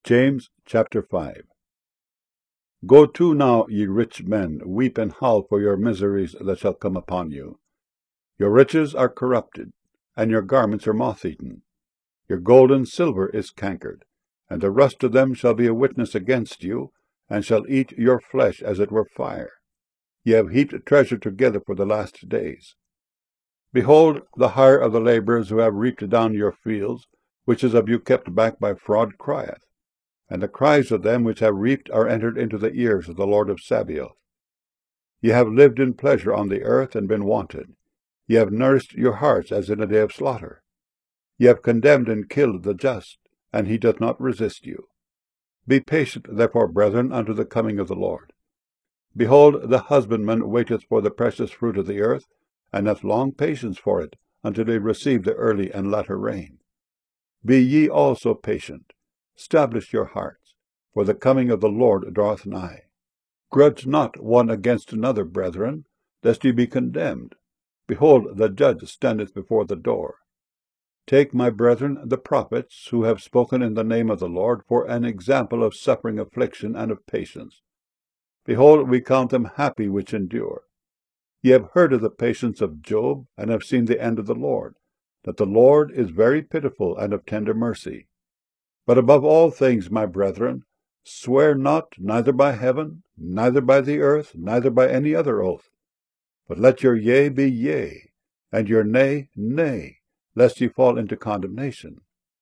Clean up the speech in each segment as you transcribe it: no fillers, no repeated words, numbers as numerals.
James chapter 5. Go to now, ye rich men, weep and howl for your miseries that shall come upon you. Your riches are corrupted, and your garments are moth-eaten. Your gold and silver is cankered, and the rust of them shall be a witness against you, and shall eat your flesh as it were fire. Ye have heaped treasure together for the last days. Behold, the hire of the laborers who have reaped down your fields, which is of you kept back by fraud, crieth. And the cries of them which have reaped are entered into the ears of the Lord of Sabaoth. Ye have lived in pleasure on the earth, and been wanted. Ye have nourished your hearts as in a day of slaughter. Ye have condemned and killed the just, and he doth not resist you. Be patient, therefore, brethren, unto the coming of the Lord. Behold, the husbandman waiteth for the precious fruit of the earth, and hath long patience for it, until he receive the early and latter rain. Be ye also patient. Establish your hearts, for the coming of the Lord draweth nigh. Grudge not one against another, brethren, lest ye be condemned. Behold, the judge standeth before the door. Take, my brethren, the prophets, who have spoken in the name of the Lord, for an example of suffering, affliction, and of patience. Behold, we count them happy which endure. Ye have heard of the patience of Job, and have seen the end of the Lord, that the Lord is very pitiful and of tender mercy. But above all things, my brethren, swear not, neither by heaven, neither by the earth, neither by any other oath. But let your yea be yea, and your nay, nay, lest ye fall into condemnation.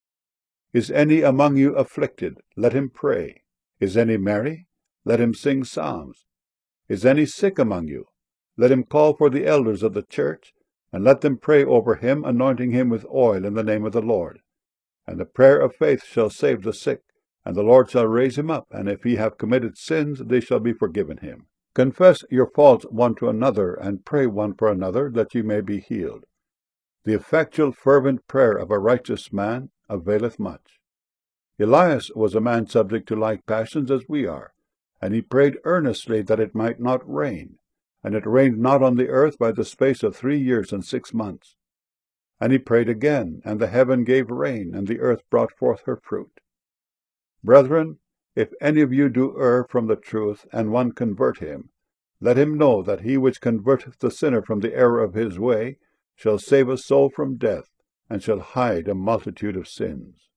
Is any among you afflicted? Let him pray. Is any merry? Let him sing psalms. Is any sick among you? Let him call for the elders of the church, and let them pray over him, anointing him with oil in the name of the Lord. And the prayer of faith shall save the sick, and the Lord shall raise him up, and if he have committed sins, they shall be forgiven him. Confess your faults one to another, and pray one for another, that ye may be healed. The effectual fervent prayer of a righteous man availeth much. Elias was a man subject to like passions as we are, and he prayed earnestly that it might not rain, and it rained not on the earth by the space of 3 years and 6 months. And he prayed again, and the heaven gave rain, and the earth brought forth her fruit. Brethren, if any of you do err from the truth, and one convert him, let him know that he which converteth the sinner from the error of his way shall save a soul from death, and shall hide a multitude of sins.